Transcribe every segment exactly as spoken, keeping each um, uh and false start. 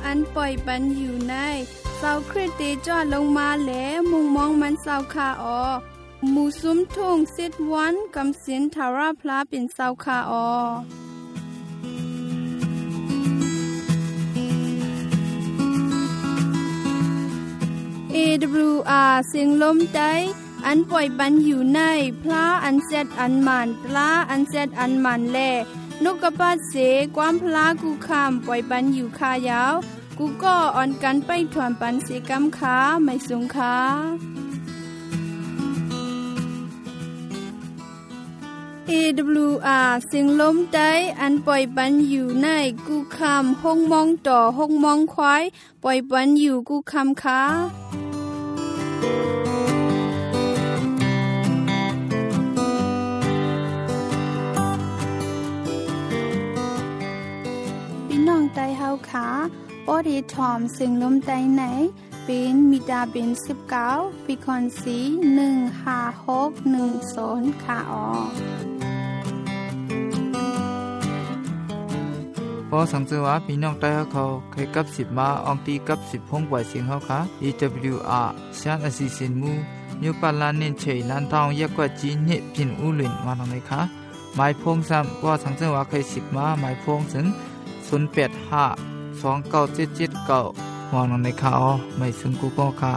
อันปล่อยปันอยู่ในเศร้าคริสเตจอดลงมาแหลมุงมองมันเศร้าคาออหมู่ซุ้มทุ่งสิทวันกำสินทาราพลาเป็นเศร้าคาออเอ ดับเบิลยู อาร์ เสียงลมใจอันปล่อยปันอยู่ในพระอันเซดอันมันตลาอันเซดอันมันแลนกกระปาเสความพลากูคำปล่อยปันอยู่คายาวกูก็อ่อนกันไปถวนปันเสกำขาไม่สงขาเอ ดับเบิลยู อาร์ เสียงลมใจอันปล่อยปันอยู่ในกูคำห้องมองต่อห้องมองควายปล่อยปันอยู่กูคำขาไตเฮาขาปอดีทอมซึ่งลมไตไหนเป็นมิดาเป็นสิบเก้าฟิคอนซีหนึ่งห้าหกหนึ่งศูนย์ขาออพอสังเกตว่าพี่น้องไตเฮาเขาเคยกับสิบมาอองตีกับสิบพงปล่อยเสียงเฮาค่ะ อี ดับเบิลยู อาร์ ชานอสิสินมูนิวปาลานเน้นเฉยลานทองยากกว่าจีนเนพินอูหลินมาทางไหนคะหมายพงซ้ำว่าสังเกตว่าเคยสิบมาหมายพงถึงศูนย์ แปด ห้า สอง เก้า เจ็ด เจ็ด เก้ามองลงในข่าวไม่ซึ่งกูก็ค่ะ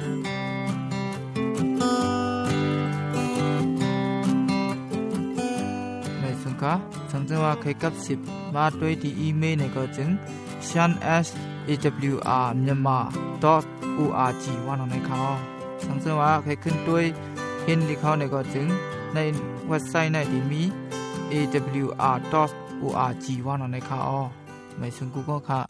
ไม่ซึ่งค่ะสังเกตว่าเคยกับสิบมาด้วยที่อีเมลในก็จึง ชาน เอส เอ ดับเบิลยู อาร์ myanmar ดอท โอ อาร์ จี ว่าลงในข่าวสังเกตว่าเคยขึ้นด้วยเห็นที่เขาในก็จึงในเว็บไซต์ในที่มี เอ ดับเบิลยู อาร์ ดอท โอ อาร์ จี ว่าลงในข่าวไม่ซึ่งกูก็ค่ะ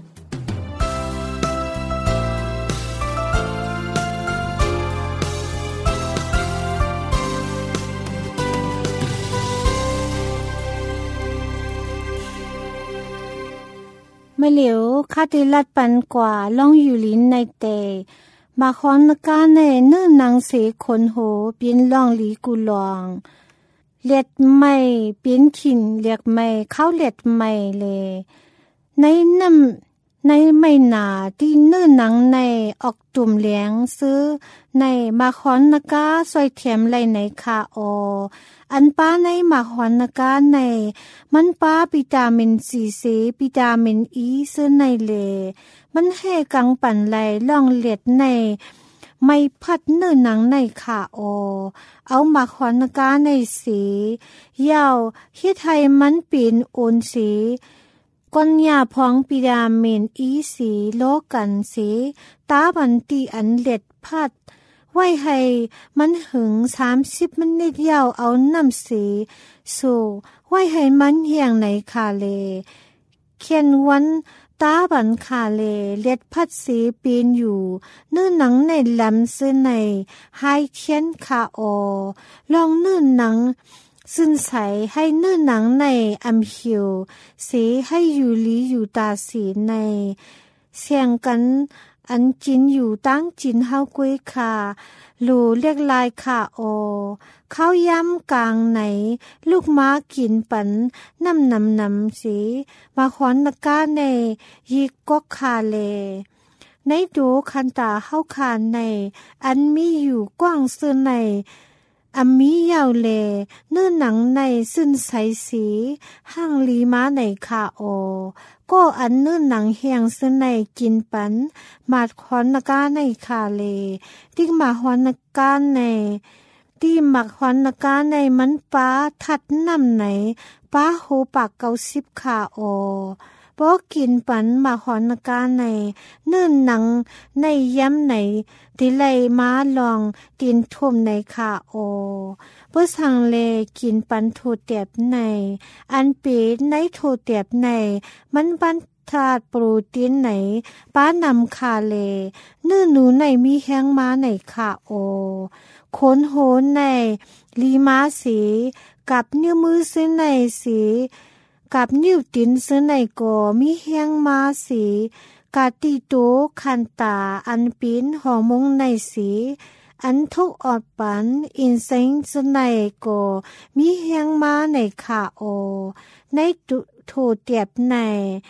ไม่เหลียวคาติลัดปันกว่าล่องอยู่ลิ้นในเตมาคอนกาในเนื้อนางเสคนโหเปลี่ยนล่องลีกูลองเล็ดไม่เปลี่ยนขินเรียกไม่เข้าเล็ดไม่เลยในน้ำในไม่หนาที่เนื้อหนังในออกตุ่มเหลียงซื้อในมาคอนนากาซอยเทียมไหลในคาอออันป้าในมาคอนนากาในมันป้าวิตามินซีเซวิตามินอีซื้อในเลมันให้กังปั่นไหลล่องเล็ดในไม่พัดเนื้อหนังในขาออเอามาคอนนากาในสียาวที่ไทยมันปีนโอนสีก้นยาพองปิดาเมนอีสีโลกันสีตาบันตีอันเล็ดพัดไว้ให้มันหึงสามสิบมันนิดยาวเอาน้ำสีสู่ไว้ให้มันเหี่ยงในคาเลเขียนวันตาบันคาเลเล็ดพัดสีปีนอยู่เนื้อหนังในลำซื้อในไฮเขียนคาออลองเนื้อหนังซึ่งใสให้เนื้อหนังในอัมหิวสีให้อยู่ลีอยู่ตาสีในเสียงกันอันจินอยู่ตั้งจินเฮากวยคาหลูเรียกลายขาโอข้าวย้ำกลางไหนลูกม้ากินปันน้ำนำนำสีมาขอนนากาในยิกกคาเลในดูคันตาเฮาคานในอันมีอยู่กว้างซื่อในอัมมียาวเลเนื้อหนังในซึ่นใสสีห้างลีม้าในคาโอก็อันเนื้อหนังเฮียงซึ่นในกินปันมาดขอนนากาในคาเลที่มาขอนนากาในที่มักขอนนากาในมันป้าทัดน้ำไหนป้าโหปากเกาสิบคาโอบ่กินปันมาขอนนากาในเนื้อหนังในย้ำไหนที่ไหลม้าลองตีนทุ่มในคาโอเพื่อสั่งเลกินปันโทเตียบในอันปีในโทเตียบในมันบันธาตุโปรตีนไหนป้านำคาเลเนื้อหนูในมีแห้งม้าในคาโอขนโหนในลีม้าสีกับนิ้วมือซื้อในสีกับนิ้วตีนซื้อในก่อมีแห้งม้าสีกาติโตคันตาอันปีนหอมงในสีอันทุกออดปันอินเซงซื้อในก่อมีแห้งม้าในขาโอในตุโทเตียบใน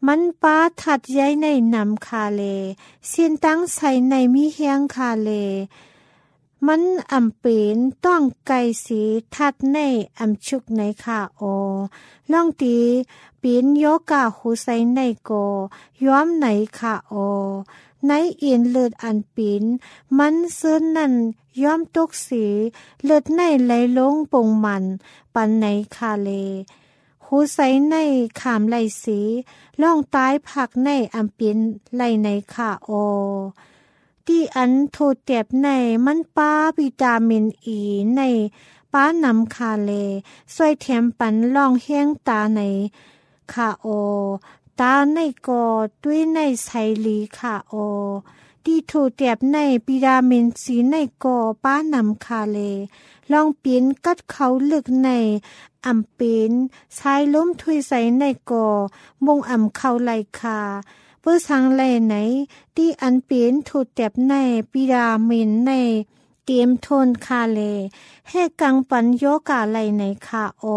มันป้าถัดย้ายในนำคาเลเสียนตั้งใส่ในมีเฮียงคาเลมันอำเป็นต้องไกลสีทัดในอำชุกในขาโอล่องตีปีนโยกาหูใส่ในโกย้อมในขาโอในเอียนเลือดอันปีนมันเสื้อนั่นย้อมตกสีเลือดในไหลลงปงมันปันในคาเลหูใส่ในขามไหลสีล่องตายผักในอำปีนไหลในขาโอที่อันโทเตียบในมันป้าวิตามินอีในป้านำคาเลช่วยแถมปันล่องแห้งตาในคาโอตาในกอด้วยในไซลีคาโอที่โทเตียบในวิตามินสีในกอป้านำคาเลลองปีนกัดเขาลึกในอำเป็นชายล้มถุยใสในกอมงอำเข้าไหลคาเพื่อสังไหลไหนที่อันเป็นถูกเต็บในปิรามินในเกมโทนคาเลให้กังปันโยกาไหลในคาโอ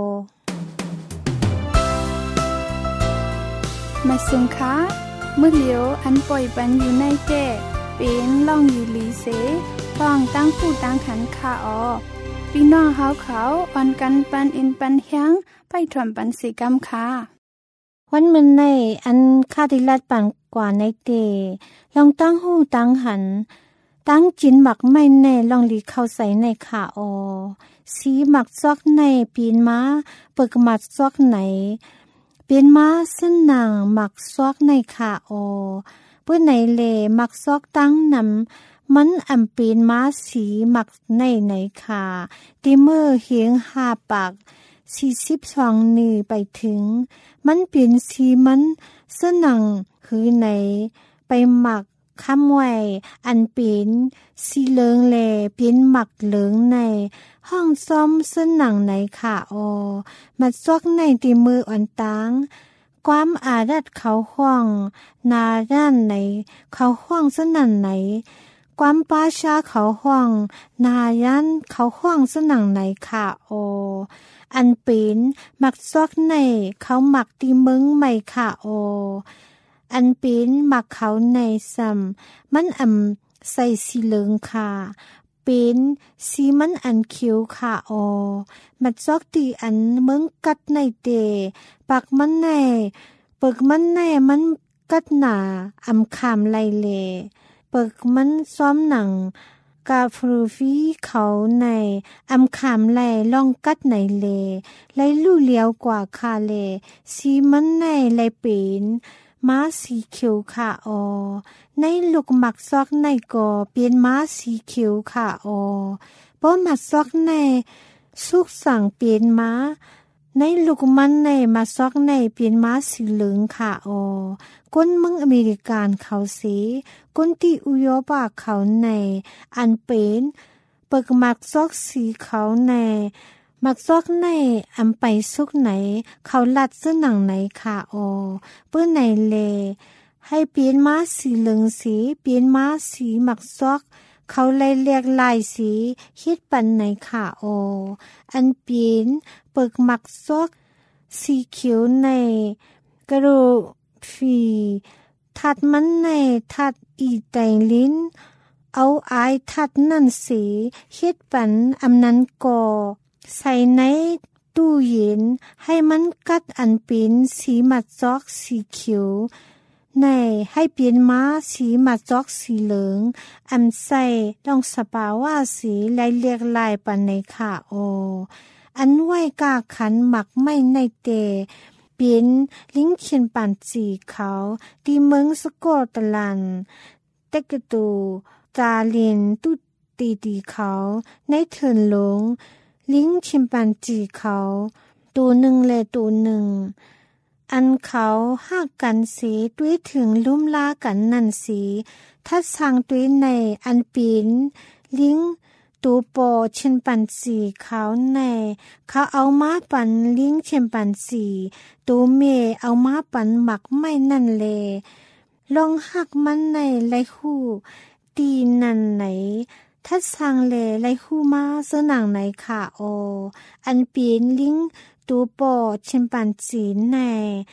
มาสุงคะมื้อเหลียวอันปล่อยปันอยู่ในแก่เป็นล่องอยู่ลีเสต้องตั้งผู้ตั้งขันคาออพี่น้องเฮาเขาอ่อนกันปันอินปันแฮงไปถ่อมปันสิกรรมค่ะวันมันในอันคาดิลัดปันกว่าในเตลองตั้งหูตั้งหันตั้งจินหมักไม่แน่ลองลีเข้าใส่ในขาออสีหมักซอกในปีนม้าเปิกหมัดซอกไหนเป็นม้าเส้นนางหมักซอกในขาออเพื่อไหนเลหมักซอกตั้งนำมันอำเป็นม้าสีหมักในในขาติเมื่อเหียงหาปากสี่สิบสองนือไปถึงมันเปลี่ยนสีมันเสื้อหนังหือไหนไปหมักค้ำไว้อันเป็นสีเหลืองแลเปลี่ยนหมักเหลืองในห้องซ้อมเสื้อหนังไหนขาออมาซอกในตีมืออ่อนตางความอาดัดเขาห้องนาด้านไหนเขาห้องเสื้อหนังไหนความป้าชาเขาห้องนายันเขาห้องเสื้อหนังไหนขาอออันเป็นหมักซอกในเขาหมักตีมึงไม่ค่ะโออันเป็นหมักเขาในซ้ำมันอ่ำใส่สีเหลืองค่ะเป็นสีมันอันเขียวค่ะโอมักซอกตีอันมึงกัดในเตปากมันในเปิกมันในมันกัดหนาอ่ำขามไลเลเปิกมันซ้อมหนังกาฟรูฟีเขาในอำขามไหลล่องกัดในเลไหลลู่เลี้ยวกว่าคาเลสีมันในไหลเป็นม้าสีเขียวค่ะออในลูกหมักซอกในก่อเป็นม้าสีเขียวค่ะออป้อหมักซอกในสุกสั่งเป็นม้าในลูกมันในมาซอกในเป็นม้าสีเหลืองค่ะออก้นมึงอเมริกันเขาสีก้นที่อุยบาเขาในอันเป็นเปิกมักซอกสีเขาในมักซอกในอันไปสุกไหนเขาลัดเสื้อหนังไหนค่ะออเปื้อนไหนเลให้เปลี่ยนม้าสีเหลืองสีเปลี่ยนม้าสีมักซอกเขาเลยเรียกลายสีฮิตปันไหนค่ะอออันเปลี่ยนเปิกมักซอกสีเขียวในกระโดฟีทัดมันในทัดอีไตลิ้นเอาอายทัดนั่นสีเฮ็ดปันอำนั้นก่อใส่ในตู้เย็นให้มันกัดอันเป็นสีมัดจอกสีเขียวในให้เปลี่ยนม้าสีมัดจอกสีเหลืองอำใส่ต้องสปาว่าสีลายเรียกลายปันในขาโออันไว้กาขันหมักไม่ในเตเป็นลิงเขียนปันสีเขาที่เมืองสกอตแลนด์เตกตูจาลินตุตีตีเขาในเถินหลงลิงเขียนปันจีเขาตัวหนึ่งและตัวหนึ่งอันเขาหักกันสีด้วยถึงลุ่มลากันนั่นสีถ้าสั่งด้วยในอันเป็นลิงตัวปอเช่นปันสีเขาในเขาเอามาปันลิงเช่นปันสีตัวเมเอามาปันหมักไม่นั่นเลลองหักมันในไรคู่ตีนั่นไหนถ้าสั่งเลไรคู่มาเสื้อหนังไหนค่ะโออันเป็นลิงตัวปอเช่นปันสีในค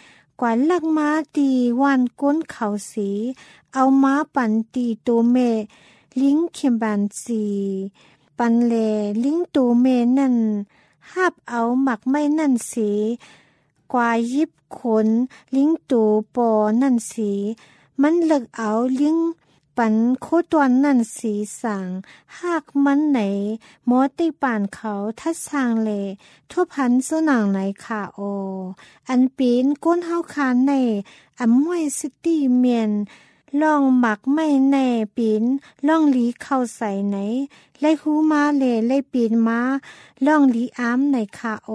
กว่าลักม้าตีว่านก้นเขาสีเอาม้าปั่นตีตัวเมลิงเข็มบานสีปันแลลิงตัวเมนั่นหาบเอาหมักไม้นั่นสีกว่ายิบขนลิงตัวปอนั่นสีมันเลิกเอาลิงปันโคตวนนั่นสีสั่งหากมันไหนหมอติป่านเขาทัดสร้างเลทั่วพันสนางไหนค่ะโออันปีนก้นเฮาคานในอำมวยซิตี้เมียนล่องหมักไม่แน่ปีนล่องลีเข้าใส่ไหนไล่หูมาเลไล่ปีนมาล่องลีอ้ามไหนค่ะโอ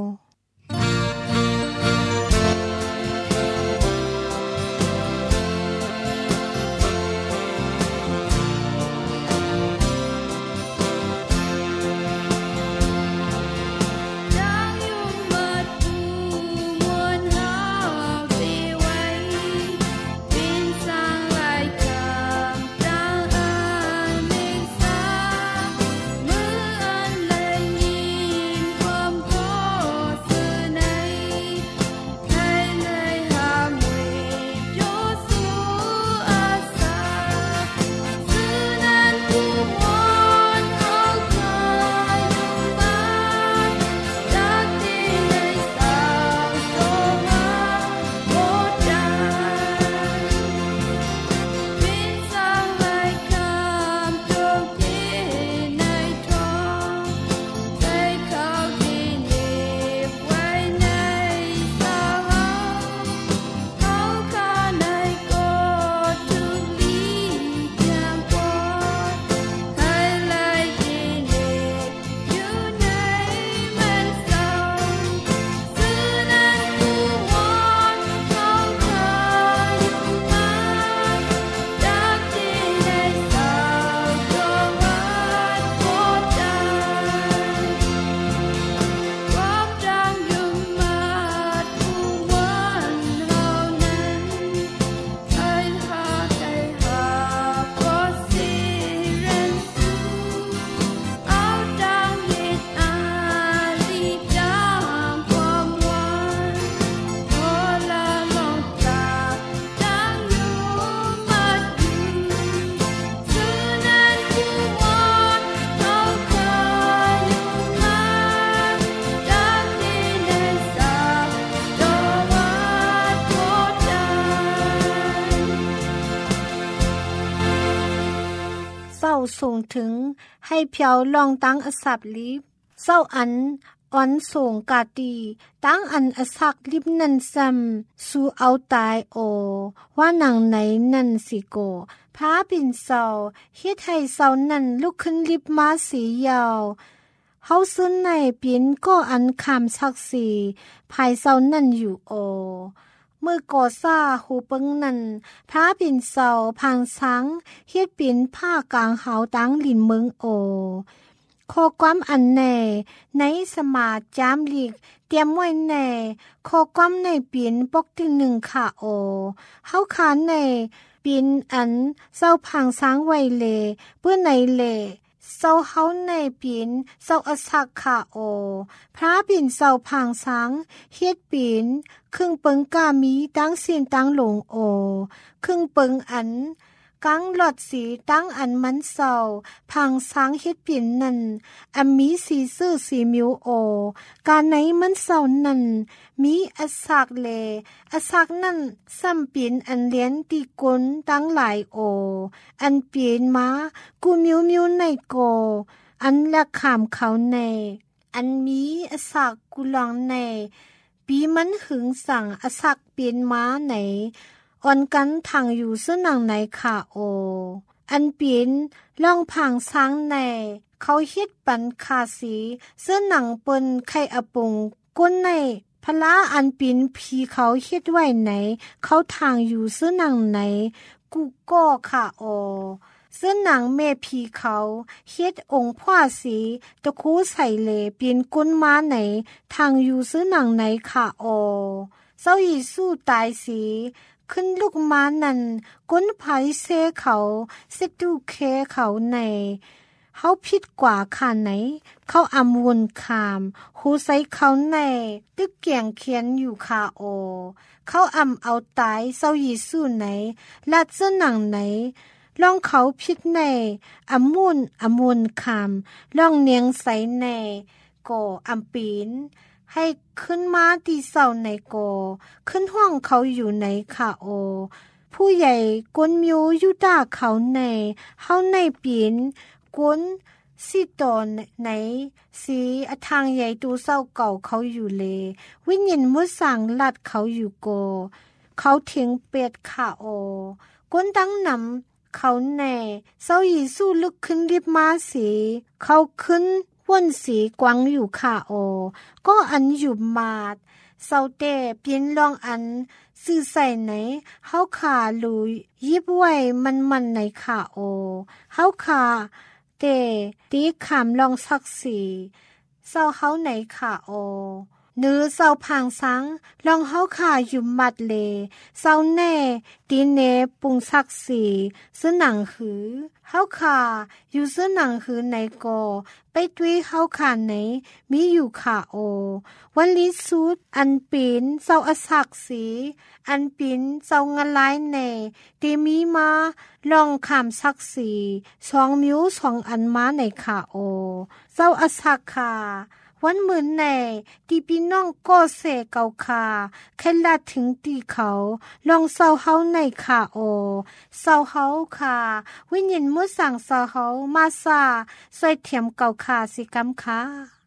ส่งถึงให้เพียวลองตั้งอสับลิบเศร้าอันอ่อนส่งกาตีตั้งอันอสักลิบนันซ้ำสู่เอาตายโอว่าหนังไหนนันสิโกพาปินเศร้าเฮ็ดให้เศร้านั่นลุกขึ้นลิบมาสียาวเฮาซุนในปินก็อันคำสักสีภายเศร้านั่นอยู่โอเมื่อก่อซ่าหูเปิงนั่นพระปิ่นเสาพังสังเฮ็ดปิ่นผ้ากลางหาวตังหลินเมืองโอข้อความอันแน่ในสมาจามลีกเตรียมไว้แน่ข้อความในปิ่นปกที่หนึ่งค่ะโอเฮาขานในปิ่นอันเศร้าพังสังไว้เลเพื่อในเลเศร้าเฮาในปิ่นเศร้าอสักค่ะโอพระปิ่นเศร้าพังสังเฮ็ดปิ่นครึ่งเปิงกามีตั้งสินตั้งหลงโอครึ่งเปิงอันกังหลอดสีตั้งอันมันเศร้าพังสังเฮ็ดปิ่นนั่นอันมีสีซื่อสีมิวโอการไหนมันเศร้านั่นมีอสักเลอสักนั่นซ้ำปิ่นอันเลี้ยนตีกุนตั้งหลายโออันปิ่นมากูมิวมิวในโกอันละขามเขาในอันมีอสักกูลองในปีมันหึงสั่งอสักเปลี่ยนม้าไหนอ่อนกันทางอยู่ซึ่งหนังไหนค่ะโออันเปลี่ยนล่องพังช้างในเขาเฮ็ดปันคาสีซึ่งหนังเปิ้นไข่อปุงก้นในพละอันปีนผีเขาเฮ็ดไว้ไหนเขาทางอยู่ซึ่งหนังไหนกูก็ค่ะโอซึ่งหนังแม่ผีเขาเฮ็ดองค์พ่อสีตะคูใส่เลเปลี่ยนก้นม้าไหนทางอยู่ซึ่งหนังไหนค่ะโอเศร้าอีสู้ตายสีขึ้นลูกม้านั่นก้นไผเซเขาเสดูเคเขาในเฮาผิดกว่าค่ะไหนเขาอำวนคามหูใส่เขาในตึกเกียงเขียนอยู่ค่ะโอเขาอำเอาตายเศร้าเยซูไหนลัดเสื้อหนังไหนลองเขาผิดในอำมุนอำวนคามลองเนียงใสในก่ออำปีนให้ขึ้นมาที่เศร้าในก่อขึ้นห้องเขาอยู่ในค่ะโอผู้ใหญ่กวนมิวยุดาเขาในเฮาในปีนกวนสิตอนไหนสีอทางใหญ่ตูเศร้าเก่าเขาอยู่เลวิญญาณมุสั่งลัดเขาอยู่โกเขาเถียงเป็ดค่ะโอกวนตั้งนำเขาแน่เศร้ายีสู้ลุกขึ้นรีบมาสีเขาขึ้นวนสีกวางอยู่ค่ะโอก็อันอยู่มาดเศร้าเต้เปลี่ยนลองอันซื้อใส่ไหนเฮาขาลุยยิบไว้มันมันในค่ะโอเฮาขาเต้ตีขามลองสักสีเศร้าเฮาไหนค่ะโอเนื้อเศร้าพางสังลองเฮาขาอยู่มัดเลเศร้าแน่ตีเนปุงสักสีซื้อหนังหือเฮาขาอยู่ซื้อหนังหือในกอไปด้วยเฮาขาไหนมีอยู่ค่ะโอวันลิสุดอันปีนเศร้าอสักสีอันปีนเศร้างะลายแน่ตีมีมาลองขามสักสีสองมิวสองอันมาในค่ะโอเศร้าอสักค่ะวันเหมือนแน่ที่พี่น้องก็เสเกาคาแค่ละถึงตีเขาลองเศร้าเฮาในค่ะโอเศร้าเฮาค่ะวิญญาณมุสั่งเศร้าเฮามาซาใส่เทียมเกาคาสิกำค่ะ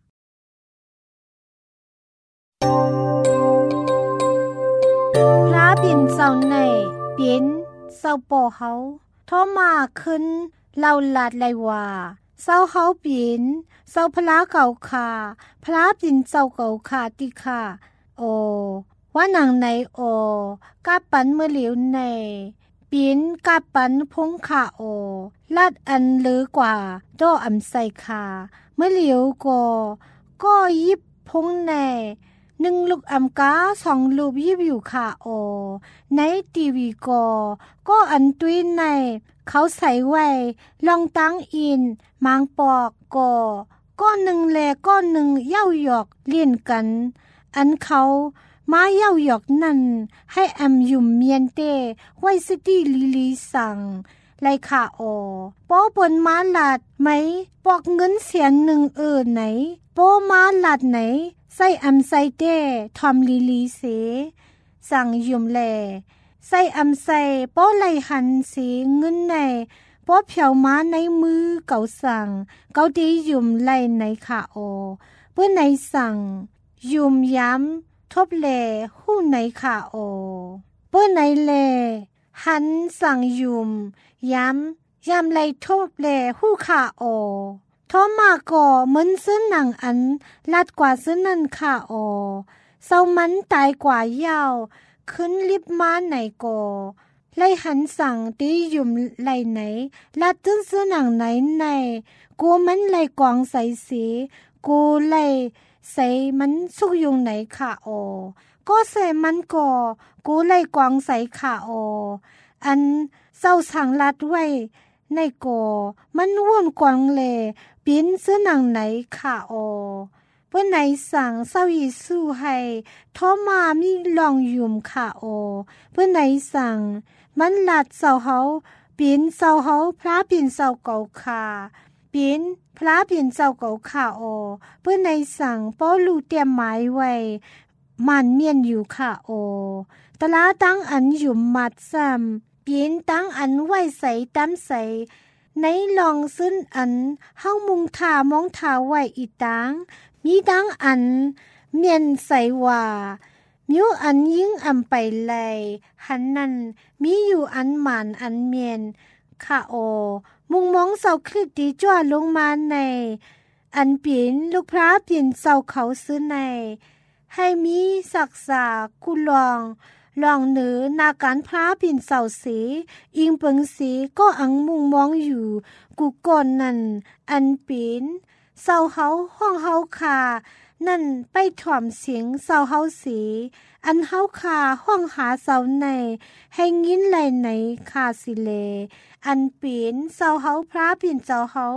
พระบินเศร้าในเปลี่ยนเศร้าปอเฮาทอมาขึ้นเล่าลาดไลว่าเศร้าเฮาเปลี่ยนเศร้าพระเก่าค่ะพระบินเศร้าเก่าค่ะติค่ะโอว่าหนังในโอกาปันเมื่อเหลียวในปีนกาปันพงค่ะโอลาดอันหรือกว่าดออำใส่ค่ะเมื่อเหลียวก็ก็ยิบพงในหนึ่งลูกอำกาสองลูกยิบอยู่ค่ะโอในทีวีก็ก็อันตุ้ยในเขาใส่ไว้ลองตั้งอินมางปอกก็ก้อนหนึ่งแลก้อนหนึ่งเย้าหยอกเลี่ยนกันอันเขามาเย้าหยอกนั่นให้แอมยุ่มเมียนเต้ไว้สติลีลีสั่งไลค่ะโอโป้บนมาหลัดไหมปอกเงินเสียนหนึ่งเออไหนโป้มาหลัดไหนใส่อำใส่เต้ทอมลีลีเสสั่งยุ่มแลใส่อำใส่โป้ไหลหันสีเงินในป้อเผียวม้าในมือเก่าสั่งเก่าดียุ่มไล่ในค่ะโอเพื่อในสั่งยุ่มย้ำทบแลหู้ในค่ะโอเพื่อในแลหันสั่งยุ่มย้ำย้ำไล่ทบแลหู้ค่ะโอทอมาก่อเหมือนซื้อหนังอันลัดกว่าซื้อนั่นค่ะโอเศร้ามันตายกว่าเย้าขึ้นลิบมาไหนก่อไล่หันสั่งตียุ่มไล่ไหนลาตึ้งซื้อหนังไหนในกูมันไล่กวางใส่สีกูไล่ใส่มันสุกยุงไหนค่ะโอก็ใส่มันก่อกูไล่กวางใส่ค่ะโออันเศร้าสั่งลัดไว้ในก่อมันว่นกวางเลยปิ้นซื้อหนังไหนค่ะโอเพื่อไหนสั่งเศร้ายีสู้ให้ทอมามีลองยุ่มค่ะโอเพื่อไหนสั่งมันหลัดเศร้าเฮาปีนเศร้าเฮาพระปีนเศร้าเก่าค่ะปีนพระปีนเศร้าเก่าค่ะโอเพื่อในสั่งป้อลูเตรียมหมายไว้มันเมียนอยู่ค่ะโอตะลาตั้งอันอยู่มัดซ้ำปีนตั้งอันไว้ใส่ตามใส่ในลองซึ้นอันเฮามุงทามองทาไว้อีตังมีดังอันเมียนใส่ว่ามิวอันยิ่งอำไปไลหันนั้นมีอยู่อันหมานอันเมียนค่ะโอมุงมองเสาคลิดดีจ้วลงมาในอันเปลี่ยนลูกพระเปลี่ยนเสาเขาซื้อในให้มีศักษากุลองลองเหนือนาการพระเปลี่ยนเสาสีอิงเปิงสีก็อังมุงมองอยู่กูก่อนนั่นอันเปลี่ยนเสาเฮาห้องเฮาคานั่นไปถ่อมเสียงเสาเฮาสีอันเฮาคาห้องหาเสาในให้งิ้นไหลไหนคาสิเลอันเปลี่ยนเสาเฮาพระเปลี่ยนเสาเฮา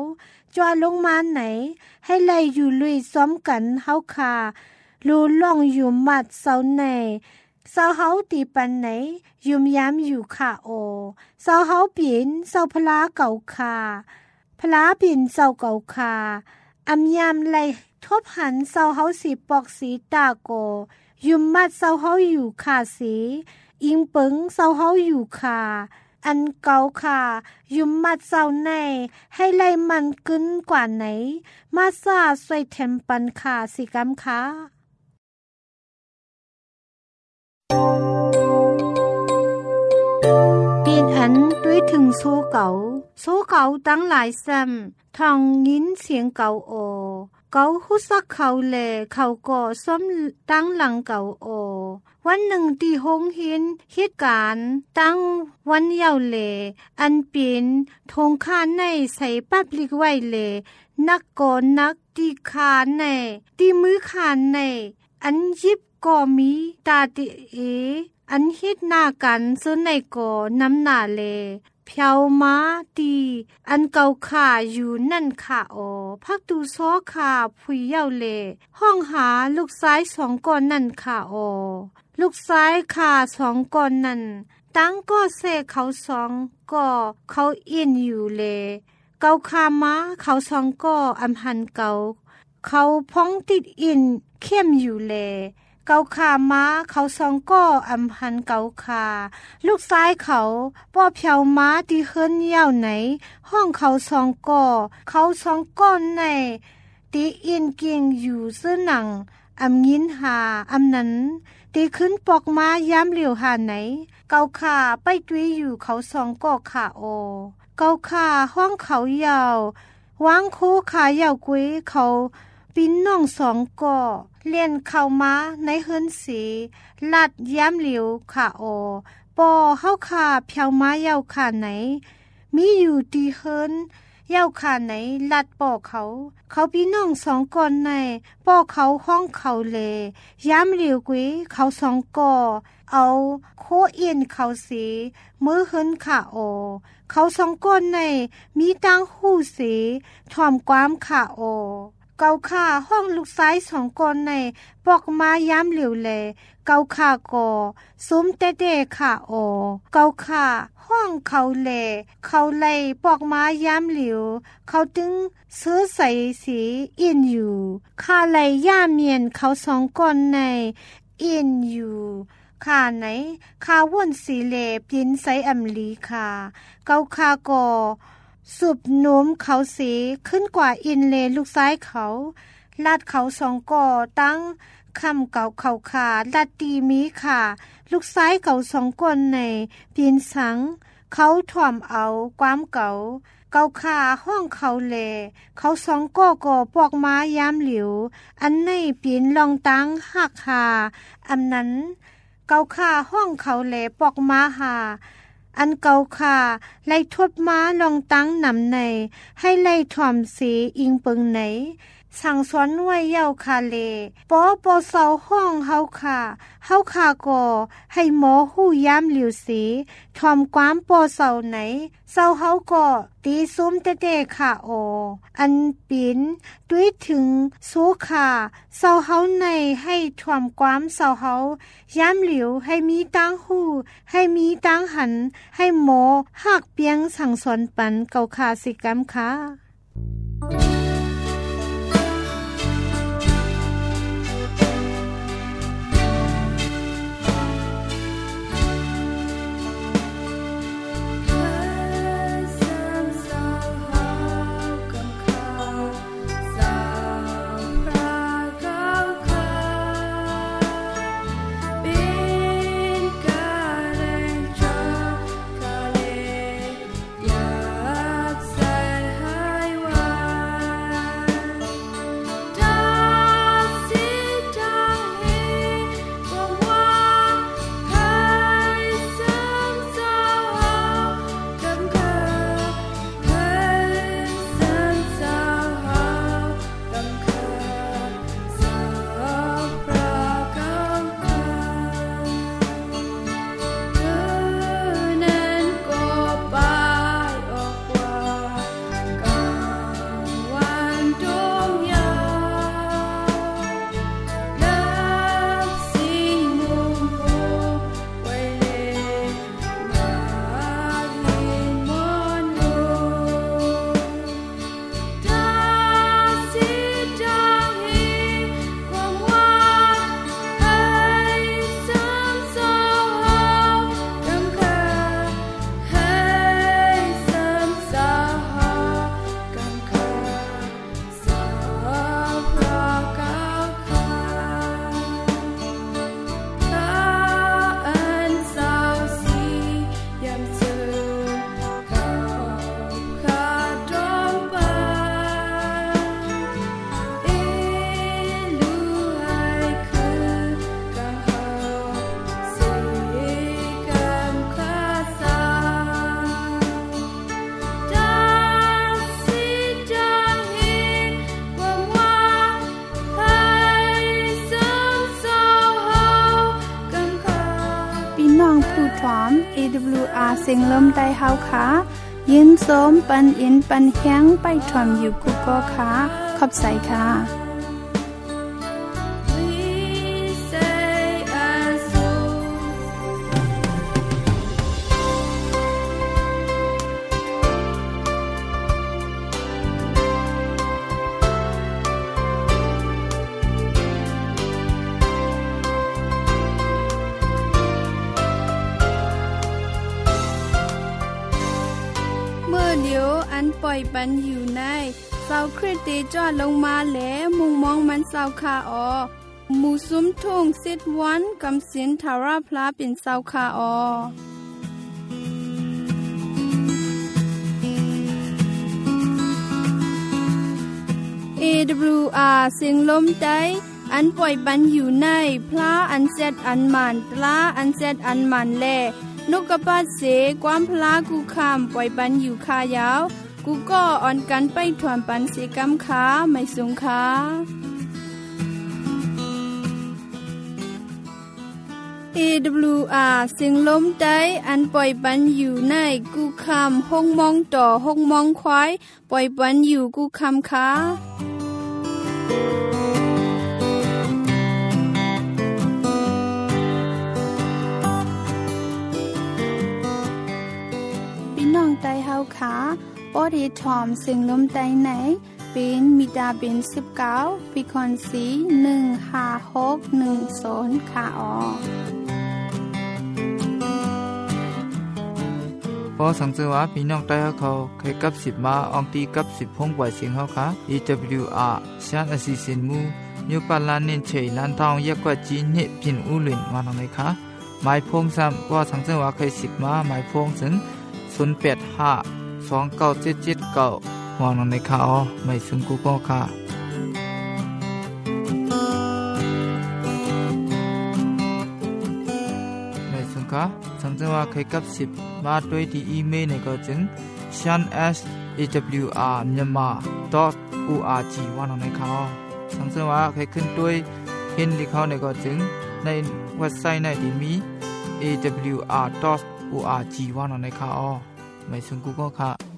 จวลงมาไหนให้ไล่อยู่ลุยซ้อมกันเฮาคาลูล่องอยู่มัดเสาในเสาเฮาตีปันไหนยุมย้ำอยู่ค่ะโอเสาเฮาปีนเสาพลาเก่าคาพลาปีนเสาเก่าคาอำยามไล่ทบหันเสาเฮาสีปอกสีตาโกยุมมัดเสาเฮาอยู่ค่ะสีอิงเปิงเสาเฮาอยู่ค่ะอันเก่าค่ะยุมมัดเสาในให้ไล่มันกึ้นกว่าไหนมาซาสวยเทมปันค่ะสิกำค่ะปีนอันด้วยถึงโซเก่าโซเก่าตั้งหลายซ้ำทองยินเสียงเก่าโอเก่าหุสักเขาแลเขาก็ซ้อมตั้งหลังเก่าโอวันหนึ่งที่หงเห็นเหตุการณ์ตั้งวันเยาวเลอันเป็นธงคาในใส่ปับลิกไว้เลนักก่อนักตีคาในตีมือคาในอันยิบก็มีตาติเออันฮิตหน้ากันซื้อในก่อน้ำหน้าเลเพียวมาตีอันเก่าขาอยู่นั่นขาโอพักตูซ้อขาผุยเย้าเลห้องหาลูกซ้ายสองก้อนนั่นขาโอลูกซ้ายขาสองก้อนนั่นตั้งก็เสเขาสองก็เขาอินอยู่เลเก่าขามาเขาสองก็อำหันเก่าเขาพ้องติดอินเข้มอยู่เลเกาขาม้าเขาสองก็อำพันเกาขาลูกซ้ายเขาป้อเพียวม้าที่เฮิรนเย้าไหนห้องเขาสองก็เขาสองก้อนในตีอินเกียงอยู่ซื้อหนังอำยินหาอำนั้นตีขึ้นปอกม้าย้ำเหลียวหาไหนเกาขาไปตุยอยู่เขาสองก็ขาโอเกาขาห้องเขายาววางโคขายาวกุ้ยเขาปิ้นน้องสองก่อเลียนเข้ามาในเฮิรนสีลัดย้ำเหลียวขาโอปอเฮาขาเพียวมาเย้าขาไหนมีอยู่ตีเฮิรนเย้าขาไหนลัดปอเขาเขาพี่น้องสองก่อนในปอเขาห้องเขาเลย้ำเหลียวกุ้ยเขาสองก่อเอาโคเอียนเขาสีมือเฮิรนขาโอเขาสองก้อนในมีตั้งหูสีถ่อมความขาโอเกาขาห้องลูกซ้ายสองคนในปอกมาย้ำเหลียวแลเกาขาก่อซุ้มเตเตขาโอเกาขาห้องเขาแลเขาไล่ปอกมาย้ำเหลียวเขาตึงเสื้อใส่สีอินอยู่ขาไล่ย่าเมียนเขาสองคนในอินอยู่ขาไหนขาว่นสีเลพินใส่อำลีขาเกาขาก่อสุบโน้มเขาสีขึ้นกว่าอินเลลูกซ้ายเขาลาดเขาสองก่อตั้งคำเก่าเขาขาลาดตีมีขาลูกซ้ายเขาสองก้นในปีนสังเขาถ่อมเอาความเก่าเกาขาห้องเขาเลเขาสองก่อก่อปอกม้าย้ำเหลียวอันในปีนลองตั้งหักหาอันนั้นเกาขาห้องเขาเลปอกม้าหาอันเกาขาไล่ทดม้าลองตั้งนำในให้ไล่ถ่อมสีอิงเปิงไหนสั่งสอนไว้เย้าคาเลปอปอเสาห้องเฮาขาเฮาขาก่อให้หมอหู้ย้ำเหลียวสีถ่อมความปอเสาไหนเสาเฮาก่อตีซุ้มเตเตขาโออันปินด้วยถึงโซขาเสาเฮาในให้ถ่อมความเสาเฮาย้ำเหลียวให้มีตั้งหู้ให้มีตั้งหันให้หมอหักเปียงสั่งสอนปันเกาขาสิกรรมค่ะ Hãy ทอม เอ ดับเบิลยู อาร์ เสียงลมใต้เฮาค่ะยินส้มปันอินปันแข้งไปทอมอยู่กุกก็ค่ะขอบใจค่ะอันปล่อยปันอยู่ในเสาคริสติจอดลงมาแล้วมุงมองมันเสาคาออหมู่ซุ้มทุ่งสิดวันกำสินทาราพลาเป็นเสาคาออ เอ ดับเบิลยู อาร์ เสียงลมใต้อันปล่อยปันอยู่ในพลาอันเซดอันมันตลาอันเซดอันมันแลนกกระปาดเสความพลากูคำปล่อยปันอยู่คายาวกูก็อ่อนกันไปถวนปันเสกำขาไม่สูงขาเอ ดับเบิลยู อาร์ เสียงลมใต้อันปล่อยปันอยู่ในกูคำห้องมองต่อห้องมองควายปล่อยปันอยู่กูคำขาน้องไตเฮาขาปอดีทอมเสียงลมไตไหนเป็นมิดาเป็นสิบเก้าฟิคอนซีหนึ่งห้าหกหนึ่งศูนย์ค่ะออพอสังเกตว่าพี่น้องไตเฮาเขาเคยกับสิบมาอองตีกับสิบพงกว่าเสียงเฮาค่ะ เอ ดับเบิลยู อาร์ ชานอสิสินมูยูปาลานเน้นเฉยล้านทองยักกว่าจีนเฮพินอูหลินมาทางไหนคะหมายพงซ้ำพอสังเกตว่าเคยสิบมาหมายพงถึงศูนย์ แปด ห้า สอง เก้า เจ็ด เจ็ด เก้าวางลงในข่าวไม่ซึ่งกูก็ค่ะไม่ซึ่งค่ะสังเกตว่าเคยกับสิบมาด้วยที่อีเมลในก็จึง ชัน เอส เอ ดับเบิลยู อาร์ myanmar ดอท โอ อาร์ จี วางลงในข่าวสังเกตว่าเคยขึ้นด้วยเห็นที่เขาในก็จึงในเว็บไซต์ในที่มี เอ ดับเบิลยู อาร์ ดอท โอ อาร์ จี วางลงในข่าวไม่ซึ่งกูก็ค่ะ